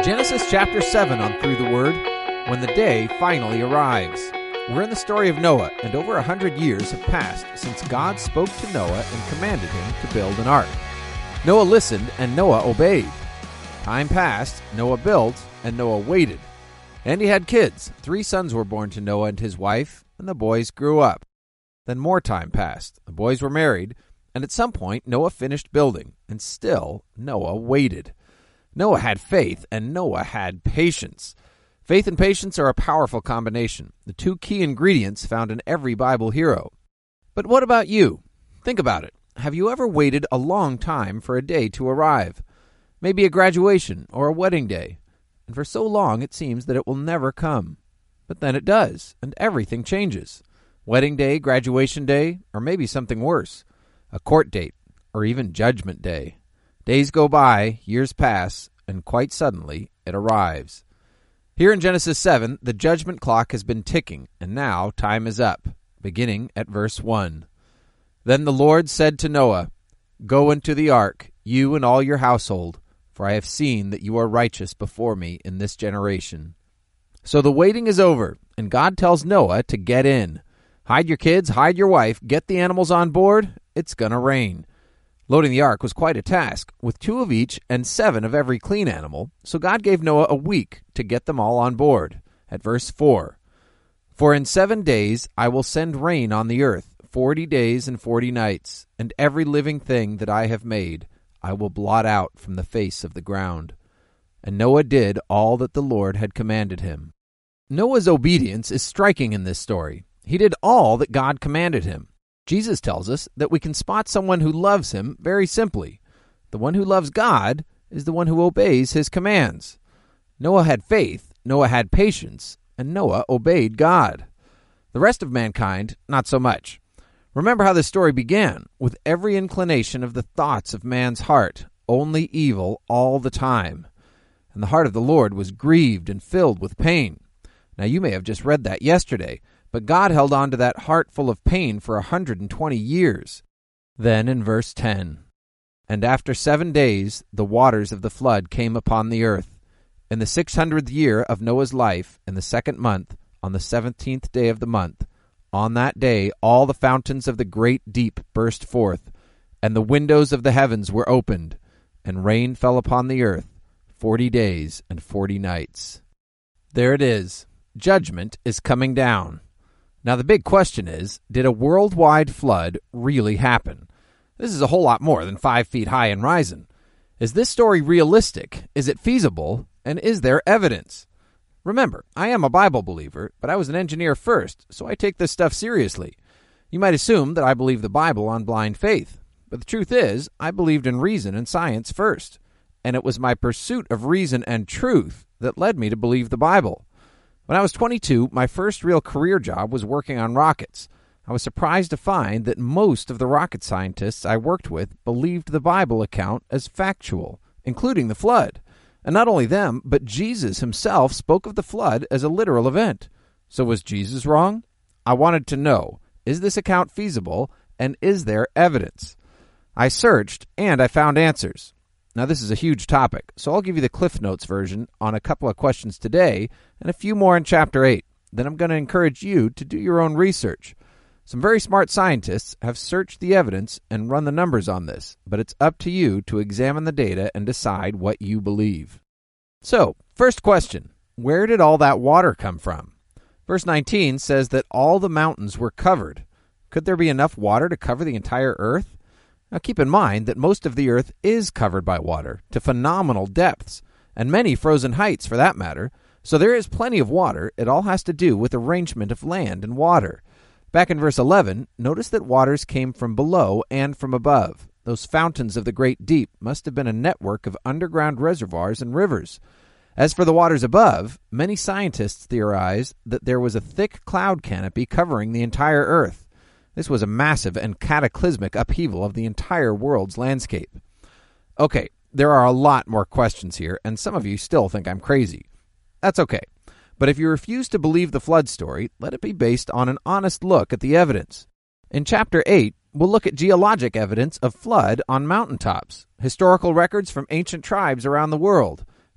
Genesis chapter 7 on Through the Word, when the day finally arrives. We're in the story of Noah, and over 100 years have passed since God spoke to Noah and commanded him to build an ark. Noah listened, and Noah obeyed. Time passed, Noah built, and Noah waited. And he had kids. 3 sons were born to Noah and his wife, and the boys grew up. Then more time passed. The boys were married, and at some point Noah finished building, and still Noah waited. Noah had faith, and Noah had patience. Faith and patience are a powerful combination, the 2 key ingredients found in every Bible hero. But what about you? Think about it. Have you ever waited a long time for a day to arrive? Maybe a graduation or a wedding day. And for so long it seems that it will never come. But then it does, and everything changes. Wedding day, graduation day, or maybe something worse, a court date, or even judgment day. Days go by, years pass, and quite suddenly it arrives. Here in Genesis 7, the judgment clock has been ticking, and now time is up, beginning at verse 1. Then the Lord said to Noah, "Go into the ark, you and all your household, for I have seen that you are righteous before me in this generation." So the waiting is over, and God tells Noah to get in. Hide your kids, hide your wife, get the animals on board. It's gonna rain. Loading the ark was quite a task, with 2 of each and 7 of every clean animal, so God gave Noah a week to get them all on board. At verse 4, "For in 7 days I will send rain on the earth, 40 days and 40 nights, and every living thing that I have made I will blot out from the face of the ground." And Noah did all that the Lord had commanded him. Noah's obedience is striking in this story. He did all that God commanded him. Jesus tells us that we can spot someone who loves him very simply. The one who loves God is the one who obeys his commands. Noah had faith, Noah had patience, and Noah obeyed God. The rest of mankind, not so much. Remember how this story began, with every inclination of the thoughts of man's heart, only evil all the time. And the heart of the Lord was grieved and filled with pain. Now you may have just read that yesterday, but God held on to that heart full of pain for 120 years. Then in verse 10, "And after 7 days the waters of the flood came upon the earth. In the 600th year of Noah's life, in the 2nd month, on the 17th day of the month, on that day all the fountains of the great deep burst forth, and the windows of the heavens were opened, and rain fell upon the earth 40 days and 40 nights." There it is. Judgment is coming down. Now the big question is, did a worldwide flood really happen? This is a whole lot more than 5 feet high and rising. Is this story realistic? Is it feasible? And is there evidence? Remember, I am a Bible believer, but I was an engineer first, so I take this stuff seriously. You might assume that I believe the Bible on blind faith, but the truth is, I believed in reason and science first, and it was my pursuit of reason and truth that led me to believe the Bible. When I was 22, my first real career job was working on rockets. I was surprised to find that most of the rocket scientists I worked with believed the Bible account as factual, including the flood. And not only them, but Jesus himself spoke of the flood as a literal event. So was Jesus wrong? I wanted to know, is this account feasible, and is there evidence? I searched, and I found answers. Now, this is a huge topic, so I'll give you the Cliff Notes version on a couple of questions today and a few more in Chapter 8. Then I'm going to encourage you to do your own research. Some very smart scientists have searched the evidence and run the numbers on this, but it's up to you to examine the data and decide what you believe. So, first question, where did all that water come from? Verse 19 says that all the mountains were covered. Could there be enough water to cover the entire earth? Now keep in mind that most of the earth is covered by water to phenomenal depths, and many frozen heights for that matter, so there is plenty of water. It all has to do with arrangement of land and water. Back in verse 11, notice that waters came from below and from above. Those fountains of the great deep must have been a network of underground reservoirs and rivers. As for the waters above, many scientists theorize that there was a thick cloud canopy covering the entire earth. This was a massive and cataclysmic upheaval of the entire world's landscape. Okay, there are a lot more questions here, and some of you still think I'm crazy. That's okay. But if you refuse to believe the flood story, let it be based on an honest look at the evidence. In Chapter 8, we'll look at geologic evidence of flood on mountaintops, historical records from ancient tribes around the world,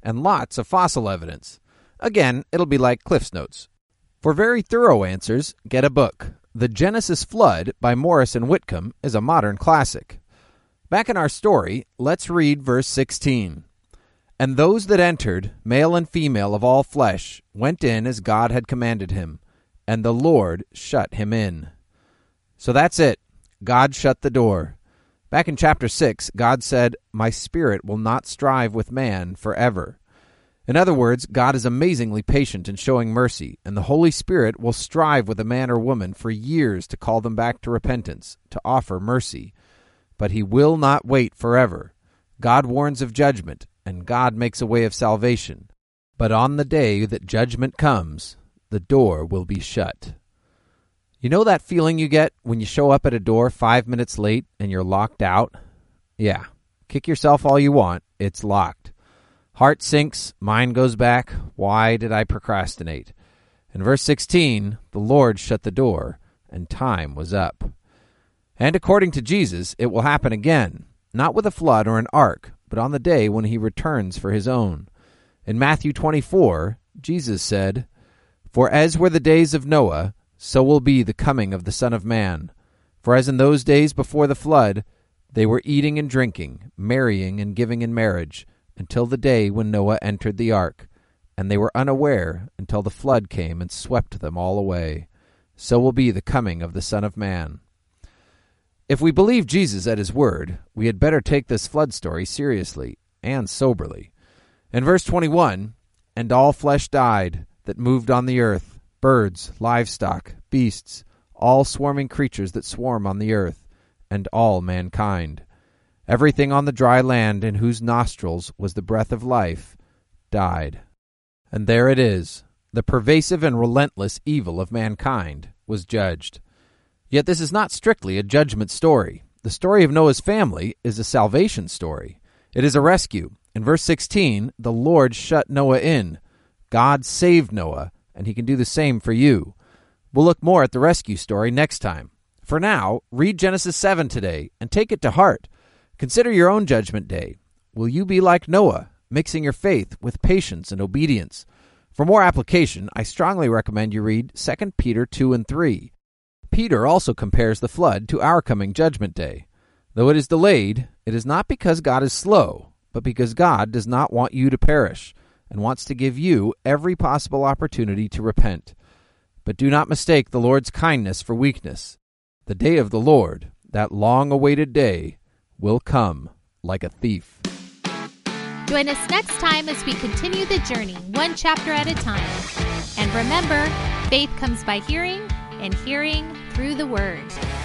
and lots of fossil evidence. Again, it'll be like Cliff's Notes. For very thorough answers, get a book. The Genesis Flood by Morris and Whitcomb is a modern classic. Back in our story, let's read verse 16. And those that entered, male and female of all flesh, went in as God had commanded him, and the Lord shut him in. So that's it. God shut the door. Back in chapter 6, God said, My spirit will not strive with man forever. In other words, God is amazingly patient in showing mercy, and the Holy Spirit will strive with a man or woman for years to call them back to repentance, to offer mercy. But he will not wait forever. God warns of judgment, and God makes a way of salvation. But on the day that judgment comes, the door will be shut. You know that feeling you get when you show up at a door 5 minutes late and you're locked out? Yeah, kick yourself all you want, it's locked. Heart sinks, mind goes back, why did I procrastinate? In verse 16, the Lord shut the door, and time was up. And according to Jesus, it will happen again, not with a flood or an ark, but on the day when he returns for his own. In Matthew 24, Jesus said, For as were the days of Noah, so will be the coming of the Son of Man. For as in those days before the flood, they were eating and drinking, marrying and giving in marriage, until the day when Noah entered the ark, and they were unaware until the flood came and swept them all away. So will be the coming of the Son of Man. If we believe Jesus at his word, we had better take this flood story seriously and soberly. In verse 21, And all flesh died that moved on the earth, birds, livestock, beasts, all swarming creatures that swarm on the earth, and all mankind. Everything on the dry land in whose nostrils was the breath of life died. And there it is. The pervasive and relentless evil of mankind was judged. Yet this is not strictly a judgment story. The story of Noah's family is a salvation story. It is a rescue. In verse 16, the Lord shut Noah in. God saved Noah, and he can do the same for you. We'll look more at the rescue story next time. For now, read Genesis 7 today and take it to heart. Consider your own judgment day. Will you be like Noah, mixing your faith with patience and obedience? For more application, I strongly recommend you read 2 Peter 2 and 3. Peter also compares the flood to our coming judgment day. Though it is delayed, it is not because God is slow, but because God does not want you to perish and wants to give you every possible opportunity to repent. But do not mistake the Lord's kindness for weakness. The day of the Lord, that long-awaited day, will come like a thief. Join us next time as we continue the journey, one chapter at a time. And remember, faith comes by hearing, and hearing through the Word.